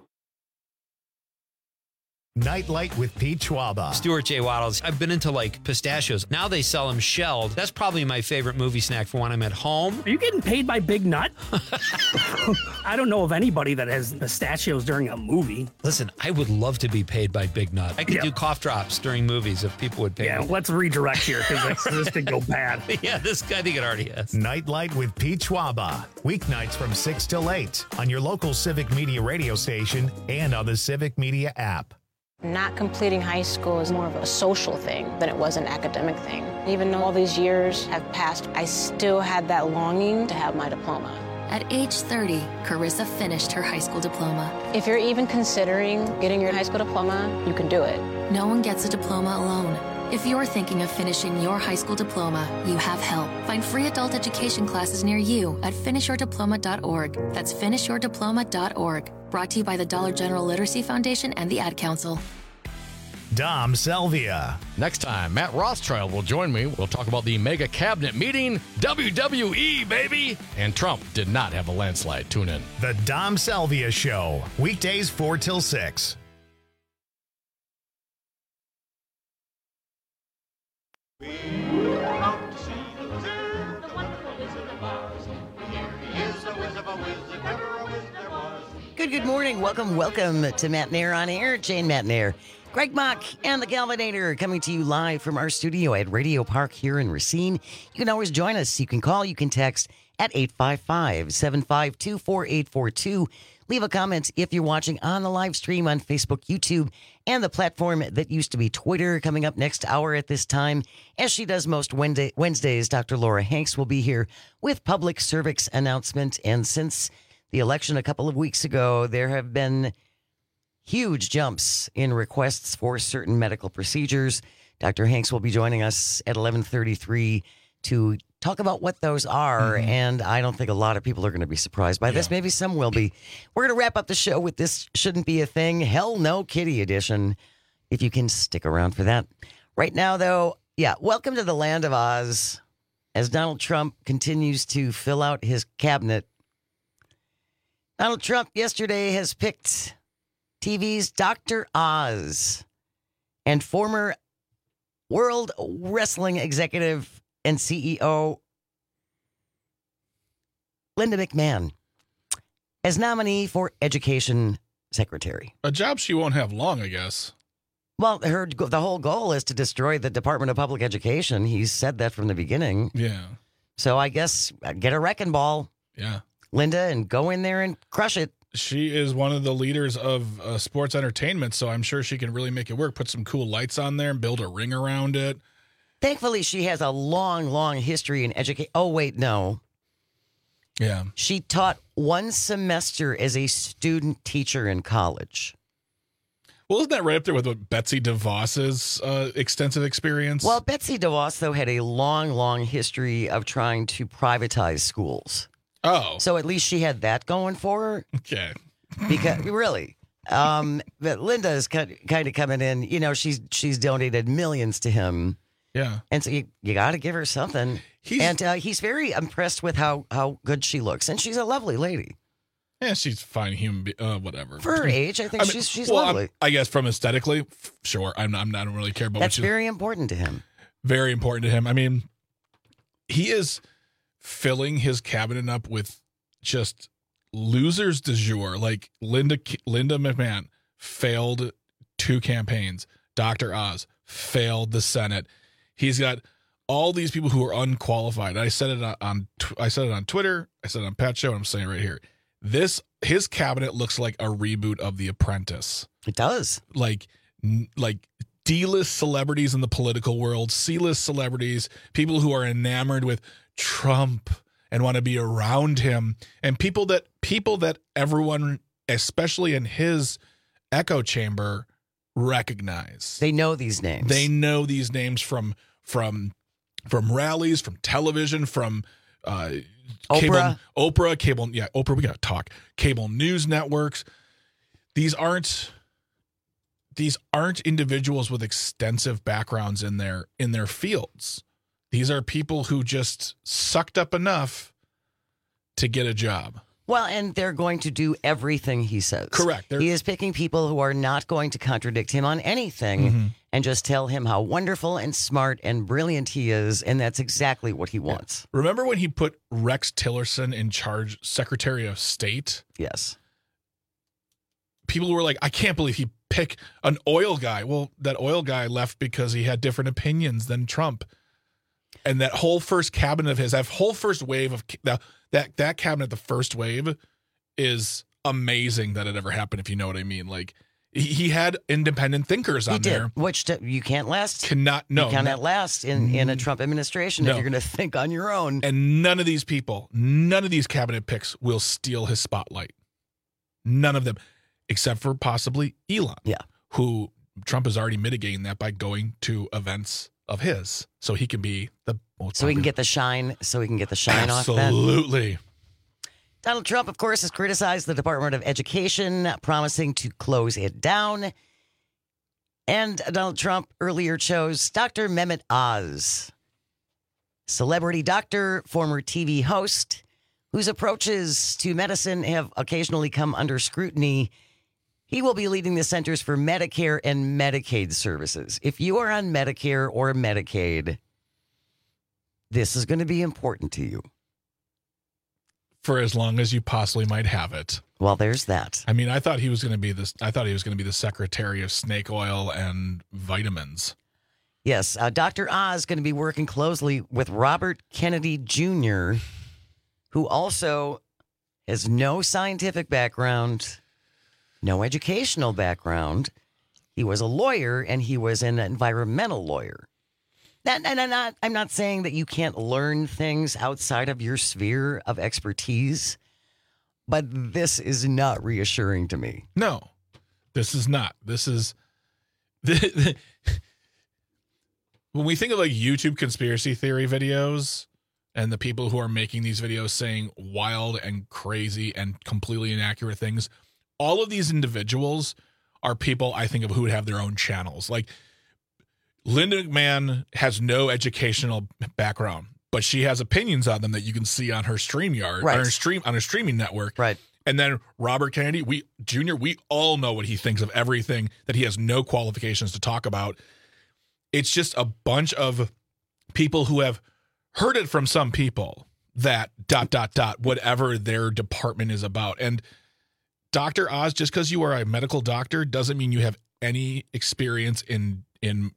Nightlight with Pete Schwaba. Stuart J. Waddles. I've been into like pistachios. Now they sell them shelled. That's probably my favorite movie snack for when I'm at home. Are you getting paid by Big Nut? I don't know of anybody that has pistachios during a movie. Listen, I would love to be paid by Big Nut. I could do cough drops during movies if people would pay me. Let's redirect here because this could go bad. Yeah, I think it already has. Nightlight with Pete Schwaba. Weeknights from 6 till 8 on your local Civic Media radio station and on the Civic Media app. Not completing high school is more of a social thing than it was an academic thing. Even though all these years have passed, I still had that longing to have my diploma. At age 30, Carissa finished her high school diploma. If you're even considering getting your high school diploma, you can do it. No one gets a diploma alone. If you're thinking of finishing your high school diploma, you have help. Find free adult education classes near you at finishyourdiploma.org. That's finishyourdiploma.org. Brought to you by the Dollar General Literacy Foundation and the Ad Council. Dom Salvia. Next time, Matt Rothschild will join me. We'll talk about the mega cabinet meeting, WWE, baby. And Trump did not have a landslide. Tune in. The Dom Salvia Show. Weekdays 4 till 6. We good morning. Welcome to Matt Nair on Air. Jane Matt Nair, Greg Mock, and the Galvinator coming to you live from our studio at Radio Park here in Racine. You can always join us. You can call, you can text at 855-752-4842. Leave a comment if you're watching on the live stream on Facebook, YouTube, and the platform that used to be Twitter. Coming up next hour at this time, as she does most Wednesdays, Dr. Laura Hanks will be here with public service announcement. And since the election a couple of weeks ago, there have been huge jumps in requests for certain medical procedures. Dr. Hanks will be joining us at 11:33 to talk about what those are, and I don't think a lot of people are going to be surprised by this. Maybe some will be. We're going to wrap up the show with This Shouldn't Be a Thing, Hell No Kitty edition, if you can stick around for that. Right now, though, welcome to the land of Oz. As Donald Trump continues to fill out his cabinet, Donald Trump yesterday has picked TV's Dr. Oz and former World Wrestling executive and CEO Linda McMahon as nominee for Education Secretary. A job she won't have long, I guess. Well, the whole goal is to destroy the Department of Public Education. He's said that from the beginning. Yeah. So I guess get a wrecking ball, Yeah. Linda, and go in there and crush it. She is one of the leaders of sports entertainment, so I'm sure she can really make it work. Put some cool lights on there and build a ring around it. Thankfully, she has a long, long history in education. Oh, wait, no. Yeah. She taught one semester as a student teacher in college. Well, isn't that right up there with what Betsy DeVos's extensive experience? Well, Betsy DeVos, though, had a long, long history of trying to privatize schools. Oh. So at least she had that going for her. Okay. Because, really. But Linda is kind of coming in. You know, she's donated millions to him. Yeah. And so you got to give her something. He's very impressed with how good she looks. And she's a lovely lady. Yeah, she's fine human, whatever. For her age, I think she's lovely. I guess from aesthetically, sure. I don't really care about That's very important to him. Very important to him. I mean, he is filling his cabinet up with just losers du jour. Like Linda McMahon failed 2 campaigns. Dr. Oz failed the Senate. He's got all these people who are unqualified. I said it on Twitter. I said it on Pat Show, and I'm saying it right here. His cabinet looks like a reboot of The Apprentice. It does. Like D-list celebrities in the political world, C-list celebrities, people who are enamored with Trump and want to be around him, and people that everyone, especially in his echo chamber, recognize. They know these names. They know these names from rallies, from television, from Oprah. Cable. Yeah, Oprah. We got to talk. Cable news networks. These aren't individuals with extensive backgrounds in their fields. These are people who just sucked up enough to get a job. Well, and they're going to do everything he says. Correct. He is picking people who are not going to contradict him on anything and just tell him how wonderful and smart and brilliant he is, and that's exactly what he wants. Yeah. Remember when he put Rex Tillerson in charge, Secretary of State? Yes. People were like, I can't believe he picked an oil guy. Well, that oil guy left because he had different opinions than Trump. And that whole first cabinet of his, that whole first wave of that cabinet, the first wave, is amazing that it ever happened, if you know what I mean. Like, he had independent thinkers on there. Which you can't last. You cannot last in a Trump administration if you're going to think on your own. And none of these cabinet picks will steal his spotlight. None of them, except for possibly Elon. Yeah. Who Trump is already mitigating that by going to events of his, so he can be the most so he can get the shine off then. Absolutely. Donald Trump, of course, has criticized the Department of Education, promising to close it down. And Donald Trump earlier chose Dr. Mehmet Oz, celebrity doctor, former TV host, whose approaches to medicine have occasionally come under scrutiny. He will be leading the Centers for Medicare and Medicaid Services. If you are on Medicare or Medicaid, this is going to be important to you. for as long as you possibly might have it. Well, there's that. I mean, I thought he was going to be this. I thought he was going to be the secretary of snake oil and vitamins. Yes, Dr. Oz is going to be working closely with Robert Kennedy Jr., who also has no scientific background, no educational background. He was a lawyer, and he was an environmental lawyer. I'm not saying that you can't learn things outside of your sphere of expertise, but this is not reassuring to me. No, this is not. This is... When we think of like YouTube conspiracy theory videos and the people who are making these videos saying wild and crazy and completely inaccurate things, all of these individuals are people I think of who would have their own channels. Like Linda McMahon has no educational background, but she has opinions on them that you can see on her StreamYard, right. on her streaming network. Right. And then Robert Kennedy, Jr., we all know what he thinks of everything that he has no qualifications to talk about. It's just a bunch of people who have heard it from some people that ... whatever their department is about. And Dr. Oz, just because you are a medical doctor doesn't mean you have any experience in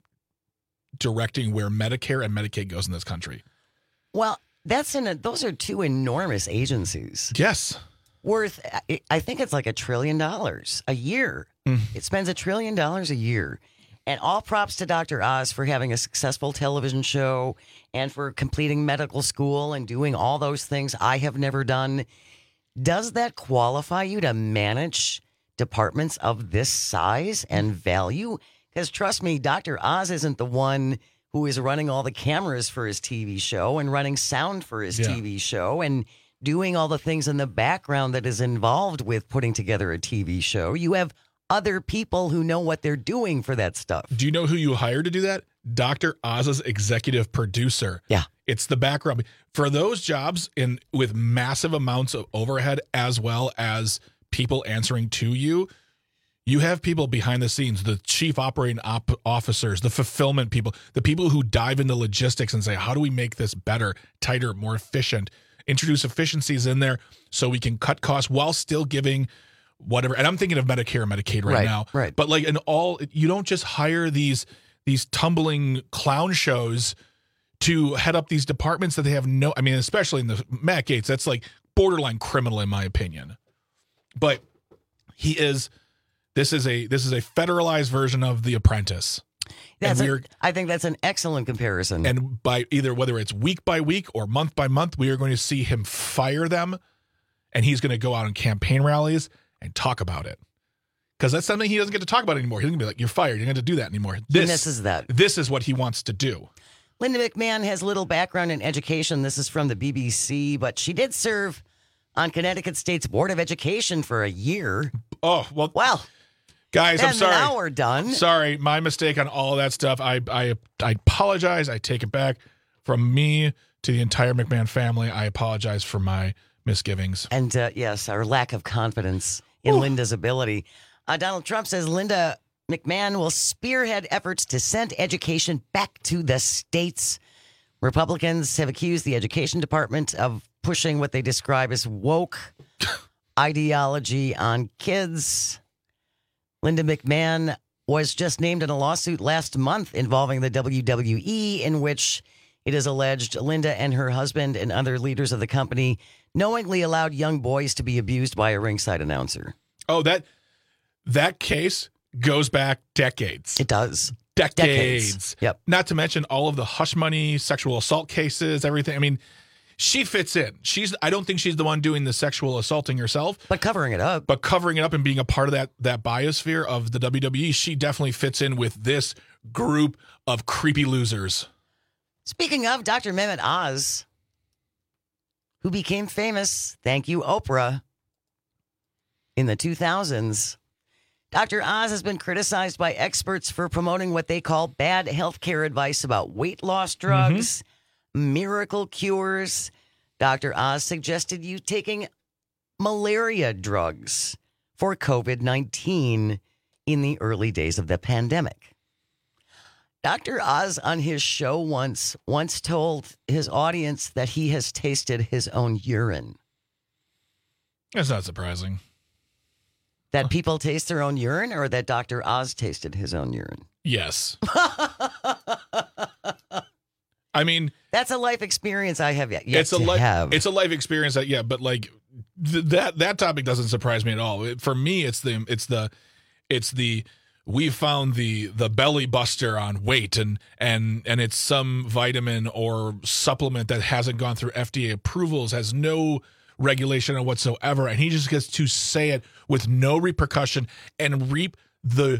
directing where Medicare and Medicaid goes in this country. Well, those are two enormous agencies. Yes. Worth, I think it's like $1 trillion a year. It spends $1 trillion a year. And all props to Dr. Oz for having a successful television show and for completing medical school and doing all those things I have never done. Does that qualify you to manage departments of this size and value? Because trust me, Dr. Oz isn't the one who is running all the cameras for his TV show and running sound for his TV show and doing all the things in the background that is involved with putting together a TV show. You have other people who know what they're doing for that stuff. Do you know who you hired to do that? Dr. Oz's executive producer. Yeah. It's the background. For those jobs with massive amounts of overhead as well as people answering to you, you have people behind the scenes, the chief operating officers, the fulfillment people, the people who dive into logistics and say, how do we make this better, tighter, more efficient, introduce efficiencies in there so we can cut costs while still giving whatever. And I'm thinking of Medicare and Medicaid right now. Right. But like you don't just hire these tumbling clown shows to head up these departments that they have especially in the Matt Gaetz, that's like borderline criminal in my opinion. But this is a federalized version of The Apprentice. I think that's an excellent comparison. And by whether it's week by week or month by month, we are going to see him fire them, and he's going to go out on campaign rallies and talk about it. Because that's something he doesn't get to talk about anymore. He's going to be like, you're fired. You're going to do that anymore. He misses that. This is what he wants to do. Linda McMahon has little background in education. This is from the BBC, but she did serve on Connecticut State's Board of Education for a year. Oh, well. Guys, and I'm sorry. Now we're done. Sorry, my mistake on all that stuff. I apologize. I take it back. From me to the entire McMahon family, I apologize for my misgivings. And yes, our lack of confidence in Linda's ability. Donald Trump says Linda McMahon will spearhead efforts to send education back to the states. Republicans have accused the education department of pushing what they describe as woke ideology on kids. Linda McMahon was just named in a lawsuit last month involving the WWE, in which it is alleged Linda and her husband and other leaders of the company knowingly allowed young boys to be abused by a ringside announcer. Oh, that case goes back decades. It does. Decades. Yep. Not to mention all of the hush money, sexual assault cases, everything. I mean, she fits in. I don't think she's the one doing the sexual assaulting herself. But covering it up. And being a part of that biosphere of the WWE, she definitely fits in with this group of creepy losers. Speaking of Dr. Mehmet Oz, who became famous, thank you, Oprah, in the 2000s, Dr. Oz has been criticized by experts for promoting what they call bad healthcare advice about weight loss drugs, miracle cures. Dr. Oz suggested you taking malaria drugs for COVID-19 in the early days of the pandemic. Dr. Oz on his show once told his audience that he has tasted his own urine. That's not surprising. That people taste their own urine, or that Dr. Oz tasted his own urine? Yes. I mean, that's a life experience I have yet it's to have. It's a life experience that, but like that topic doesn't surprise me at all. For me, it's the we found the belly buster on weight and it's some vitamin or supplement that hasn't gone through FDA approvals, has no regulation on whatsoever, and he just gets to say it with no repercussion and reap the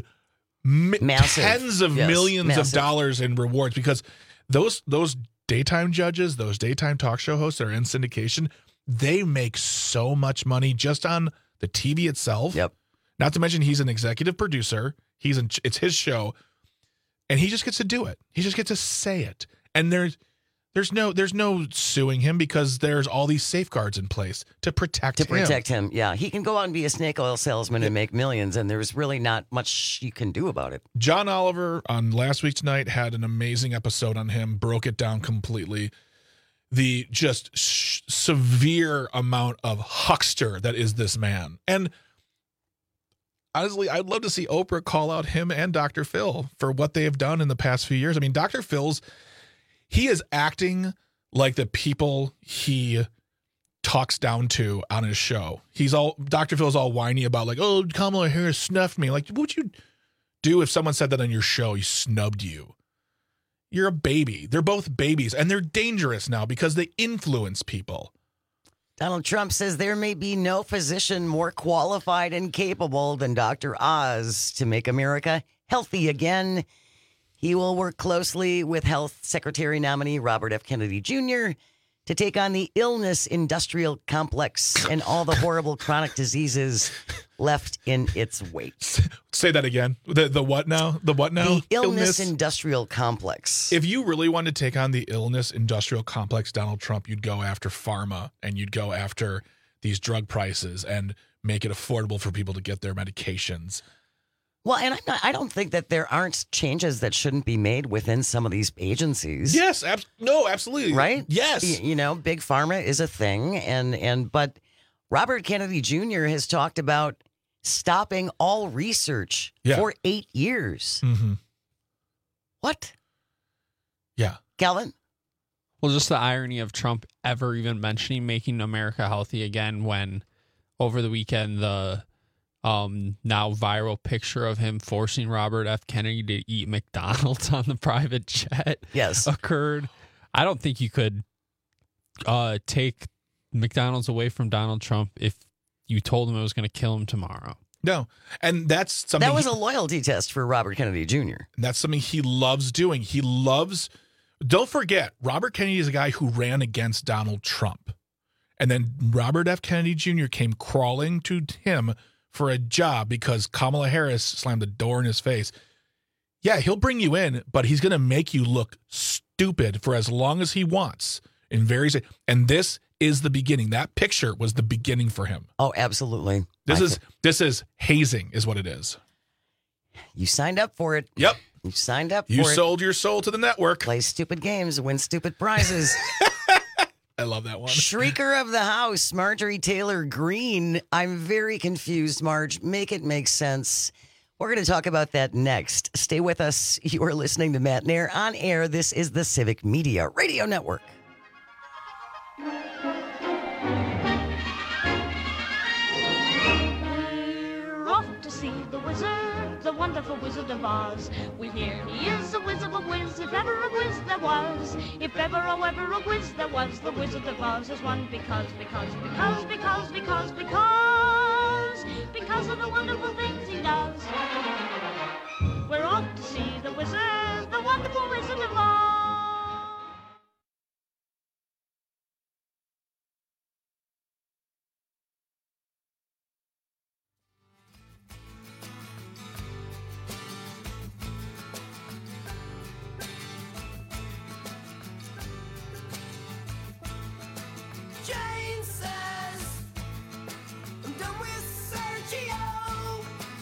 tens of millions of dollars in rewards, because those daytime judges, those daytime talk show hosts that are in syndication, they make so much money just on the TV itself. Yep. Not to mention he's an executive producer. It's his show, and he just gets to do it. He just gets to say it, and there's no suing him because there's all these safeguards in place to protect him. Yeah, he can go out and be a snake oil salesman and make millions, and there's really not much you can do about it. John Oliver on Last Week Tonight had an amazing episode on him, broke it down completely. The just severe amount of huckster that is this man. And honestly, I'd love to see Oprah call out him and Dr. Phil for what they have done in the past few years. I mean, Dr. Phil's, he is acting like the people he talks down to on his show. Dr. Phil's all whiny about like, oh, Kamala Harris snuffed me. Like, what would you do if someone said that on your show? He snubbed you. You're a baby. They're both babies, and they're dangerous now because they influence people. Donald Trump says there may be no physician more qualified and capable than Dr. Oz to make America healthy again. He will work closely with Health Secretary nominee Robert F. Kennedy Jr. to take on the illness industrial complex and all the horrible chronic diseases left in its wake. Say that again. The what now? The what now? The illness industrial complex. If you really wanted to take on the illness industrial complex, Donald Trump, you'd go after pharma and you'd go after these drug prices and make it affordable for people to get their medications. Well, and I don't think that there aren't changes that shouldn't be made within some of these agencies. Yes, absolutely. Right? Yes. You know, big pharma is a thing, but Robert Kennedy Jr. has talked about stopping all research for 8 years. Mm-hmm. What? Yeah. Calvin? Well, just the irony of Trump ever even mentioning making America healthy again when over the weekend the now viral picture of him forcing Robert F. Kennedy to eat McDonald's on the private jet occurred. I don't think you could take McDonald's away from Donald Trump if you told him it was going to kill him tomorrow. No. And that's something that was a loyalty test for Robert Kennedy Jr. That's something he loves doing. Don't forget, Robert Kennedy is a guy who ran against Donald Trump. And then Robert F. Kennedy Jr. came crawling to him for a job because Kamala Harris slammed the door in his face. Yeah, he'll bring you in, but he's going to make you look stupid for as long as he wants. And this is the beginning. That picture was the beginning for him. Oh, absolutely. This is hazing is what it is. You signed up for it. Yep. You signed up for it. You sold your soul to the network. Play stupid games, win stupid prizes. I love that one. Shrieker of the house, Marjorie Taylor Greene. I'm very confused, Marge. Make it make sense. We're going to talk about that next. Stay with us. You are listening to Matt Nair on air. This is the Civic Media Radio Network. We're off to see the wizard, the wonderful Wizard of Oz. We hear he is a whiz of a whiz, if ever a whiz there was. If ever, oh, ever a whiz there was, the Wizard of Oz is one because of the wonderful things he does. We're off to see the wizard, the wonderful Wizard of Oz. Jane says, I'm done with Sergio.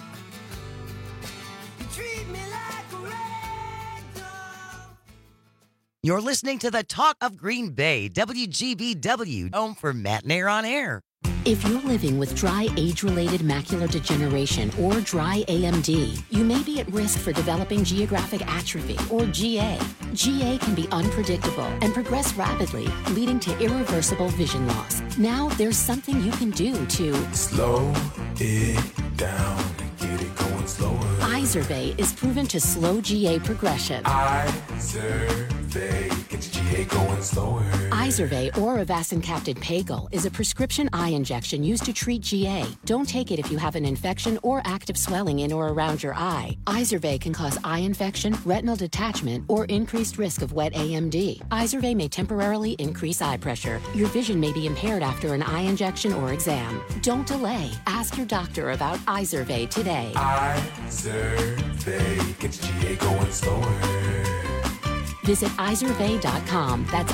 You treat me like a rag doll. You're listening to the Talk of Green Bay, WGBW, home for Matt Nair on air. If you're living with dry age-related macular degeneration or dry AMD, you may be at risk for developing geographic atrophy or GA. GA can be unpredictable and progress rapidly, leading to irreversible vision loss. Now there's something you can do to slow it down and get it going slower. Izervay is proven to slow GA progression. Izervay gets GA going slower. Izervay or avacincaptad pagel is a prescription eye injection used to treat GA. Don't take it if you have an infection or active swelling in or around your eye. Izervay can cause eye infection, retinal detachment, or increased risk of wet AMD. Izervay may temporarily increase eye pressure. Your vision may be impaired after an eye injection or exam. Don't delay. Ask your doctor about Izervay today. Izervay gets GA going slower. Visit Izervay.com. That's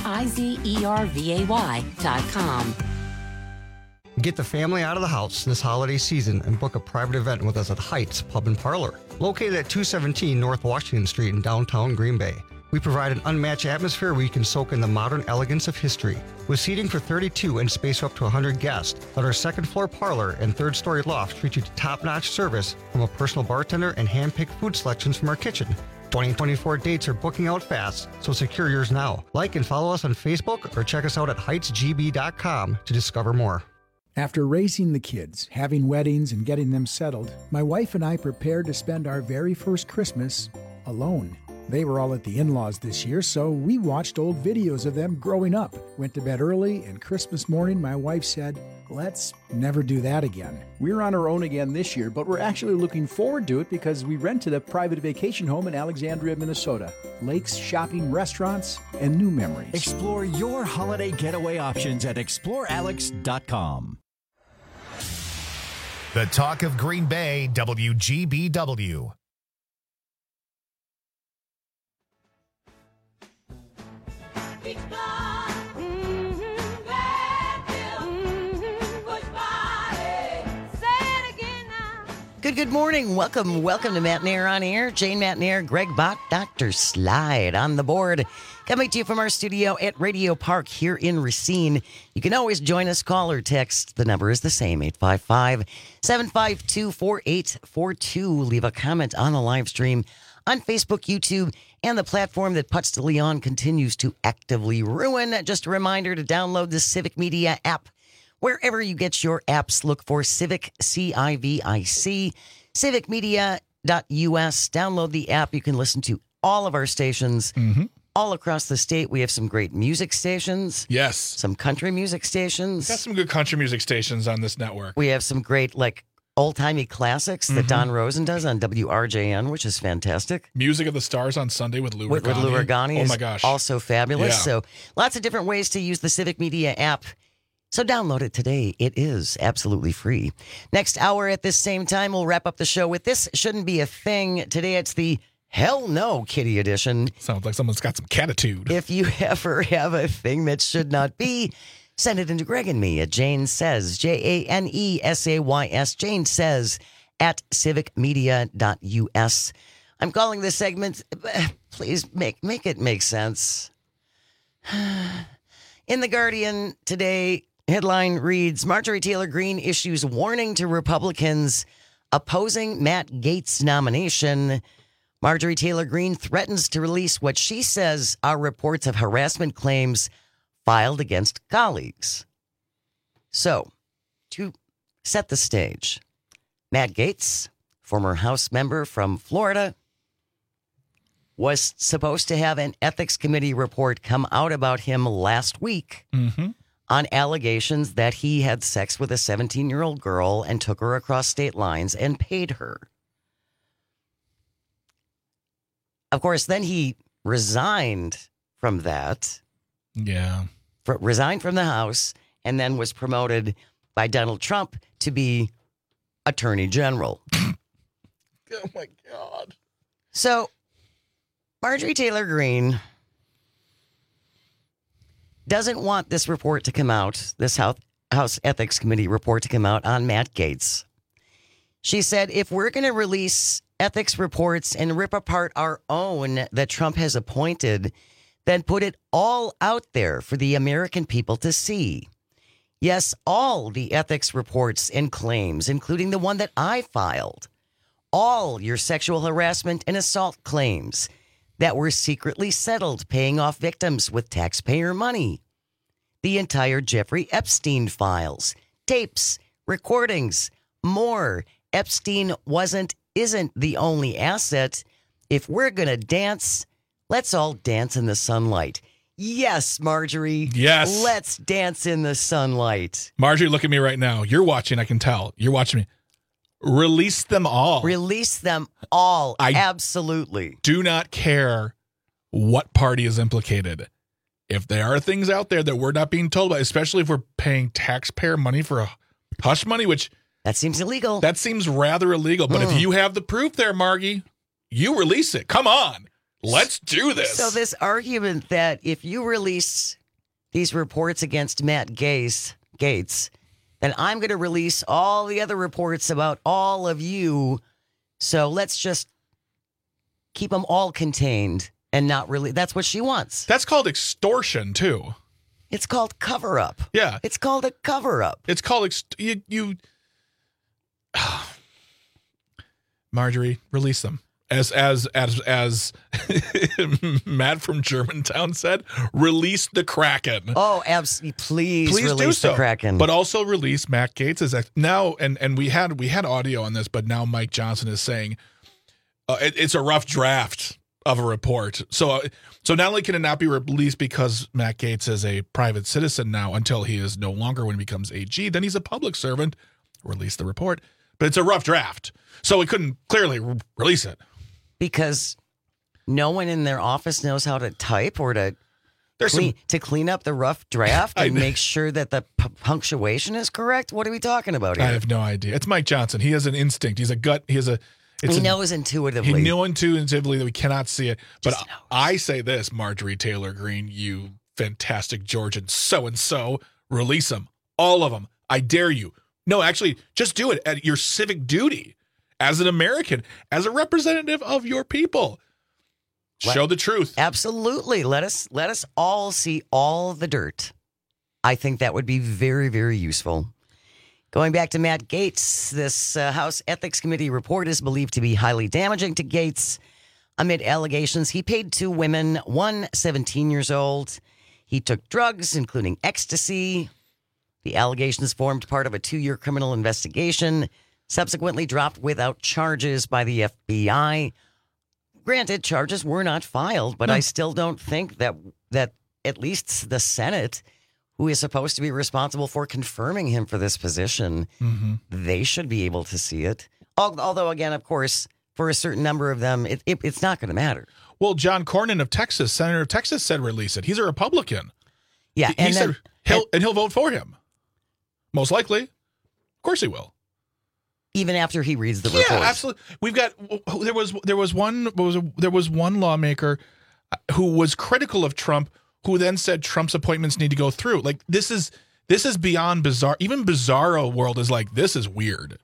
IZERVAY.com. Get the family out of the house this holiday season and book a private event with us at Heights Pub and Parlor, located at 217 North Washington Street in downtown Green Bay. We provide an unmatched atmosphere where you can soak in the modern elegance of history. With seating for 32 and space for up to 100 guests, let our second-floor parlor and third-story loft treat you to top-notch service from a personal bartender and hand-picked food selections from our kitchen. 2024 dates are booking out fast, so secure yours now. Like and follow us on Facebook or check us out at heightsgb.com to discover more. After raising the kids, having weddings, and getting them settled, my wife and I prepared to spend our very first Christmas alone. They were all at the in-laws this year, so we watched old videos of them growing up, went to bed early, and Christmas morning my wife said, "Let's never do that again." We're on our own again this year, but we're actually looking forward to it because we rented a private vacation home in Alexandria, Minnesota. Lakes, shopping, restaurants, and new memories. Explore your holiday getaway options at explorealex.com. The talk of Green Bay, WGBW. Good morning. Welcome to Matt Nair on Air. Jane Matt Nair, Greg Bott, Dr. Slide on the board. Coming to you from our studio at Radio Park here in Racine. You can always join us, call or text. The number is the same, 855-752-4842. Leave a comment on the live stream on Facebook, YouTube, and the platform that Putz de Leon continues to actively ruin. Just a reminder to download the Civic Media app. Wherever you get your apps, look for Civic, CIVIC, civicmedia.us. Download the app. You can listen to all of our stations all across the state. We have some great music stations. Yes. Some country music stations. Got some good country music stations on this network. We have some great, old-timey classics that Don Rosen does on WRJN, which is fantastic. Music of the Stars on Sunday with Lou Regani. With Lou Regani oh my gosh. Also fabulous. Yeah. So lots of different ways to use the Civic Media app. So download it today. It is absolutely free. Next hour at this same time, we'll wrap up the show with This Shouldn't Be a Thing. Today it's the Hell No Kitty edition. Sounds like someone's got some catitude. If you ever have a thing that should not be, send it into Greg and me at Jane Says, JANESAYS, Jane Says at civicmedia.us. I'm calling this segment, please make it make sense. In The Guardian today, headline reads, Marjorie Taylor Greene issues warning to Republicans opposing Matt Gaetz' nomination. Marjorie Taylor Greene threatens to release what she says are reports of harassment claims filed against colleagues. So, to set the stage, Matt Gaetz, former House member from Florida, was supposed to have an ethics committee report come out about him last week on allegations that he had sex with a 17-year-old girl and took her across state lines and paid her. Of course, then he resigned from that. Yeah. Resigned from the House and then was promoted by Donald Trump to be Attorney General. Oh, my God. So, Marjorie Taylor Greene doesn't want this report to come out, this House Ethics Committee report to come out on Matt Gaetz. She said, if we're going to release ethics reports and rip apart our own that Trump has appointed, then put it all out there for the American people to see. Yes, all the ethics reports and claims, including the one that I filed. All your sexual harassment and assault claims that were secretly settled, paying off victims with taxpayer money. The entire Jeffrey Epstein files, tapes, recordings, more. Epstein isn't the only asset. If we're going to dance, let's all dance in the sunlight. Yes, Marjorie. Yes. Let's dance in the sunlight. Marjorie, look at me right now. You're watching. I can tell. You're watching me. Release them all. Release them all. Absolutely. Do not care what party is implicated. If there are things out there that we're not being told about, especially if we're paying taxpayer money for a hush money, which... That seems illegal. That seems rather illegal. But if you have the proof there, Margie, you release it. Come on. Let's do this. So this argument that if you release these reports against Matt Gaetz, then I'm going to release all the other reports about all of you. So let's just keep them all contained and not really. That's what she wants. That's called extortion, too. It's called cover up. Yeah. It's called a cover up. It's called Marjorie, release them. As Matt from Germantown said, release the Kraken. Oh, absolutely! Please release the Kraken. But also release Matt Gaetz now. And we had audio on this, but now Mike Johnson is saying it's a rough draft of a report. So not only can it not be released because Matt Gaetz is a private citizen now until he is no longer when he becomes AG, then he's a public servant. Release the report, but it's a rough draft, so we couldn't clearly release it. Because no one in their office knows how to type or to clean up the rough draft and make sure that the punctuation is correct. What are we talking about here? I have no idea. It's Mike Johnson. He has an instinct. He's a gut. He knows intuitively. He knows intuitively that we cannot see it. But I say this, Marjorie Taylor Greene, you fantastic Georgian so-and-so, release them. All of them. I dare you. No, actually, just do it at your civic duty. As an American, as a representative of your people, show the truth. Absolutely. Let us all see all the dirt. I think that would be very, very useful. Going back to Matt Gaetz, this House Ethics Committee report is believed to be highly damaging to Gaetz amid allegations he paid two women, one 17 years old. He took drugs, including ecstasy. The allegations formed part of a 2-year criminal investigation, subsequently dropped without charges by the FBI. Granted, charges were not filed, but I still don't think that at least the Senate, who is supposed to be responsible for confirming him for this position, they should be able to see it. Although, again, of course, for a certain number of them, it's not going to matter. Well, John Cornyn of Texas, Senator of Texas, said release it. He's a Republican. Yeah, he said he'll vote for him. Most likely. Of course he will. Even after he reads the report. Yeah, absolutely. We've got there was one lawmaker who was critical of Trump, who then said Trump's appointments need to go through. Like this is beyond bizarre. Even Bizarro world is like, this is weird.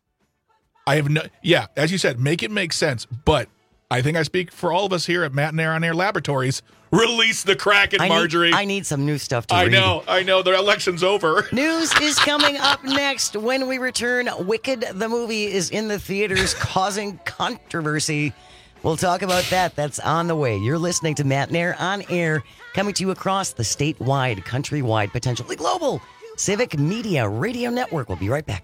As you said, make it make sense. But I think I speak for all of us here at Matt and Air on Air Laboratories. Release the Kraken, Marjorie. I need some new stuff to read. I know. The election's over. News is coming up next. When we return, Wicked, the movie, is in the theaters causing controversy. We'll talk about that. That's on the way. You're listening to Matt and Air on Air, coming to you across the statewide, countrywide, potentially global Civic Media Radio Network. We'll be right back.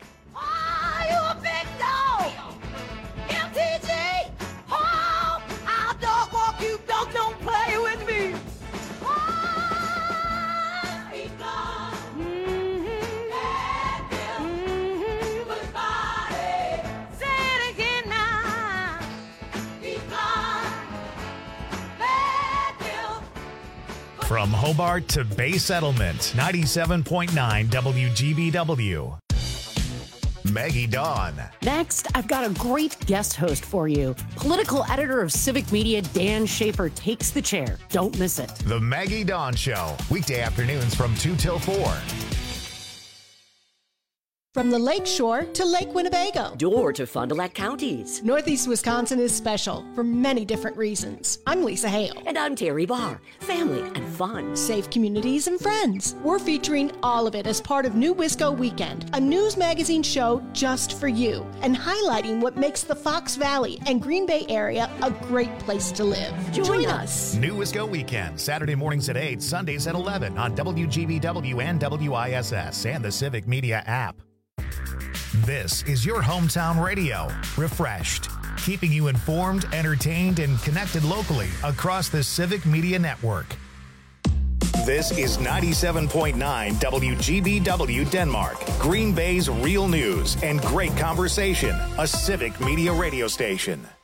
From Hobart to Bay Settlement, 97.9 WGBW. Maggie Dawn. Next, I've got a great guest host for you. Political editor of Civic Media, Dan Schaefer, takes the chair. Don't miss it. The Maggie Dawn Show, weekday afternoons from 2 till 4. From the Lake Shore to Lake Winnebago. Door to Fond du Lac counties. Northeast Wisconsin is special for many different reasons. I'm Lisa Hale. And I'm Terry Barr. Family and fun. Safe communities and friends. We're featuring all of it as part of New Wisco Weekend, a news magazine show just for you, and highlighting what makes the Fox Valley and Green Bay area a great place to live. Join us. New Wisco Weekend, Saturday mornings at 8, Sundays at 11 on WGBW and WISS and the Civic Media app. This is your hometown radio, refreshed, keeping you informed, entertained, and connected locally across the Civic Media Network. This is 97.9 WGBW Denmark, Green Bay's real news and great conversation, a Civic Media radio station.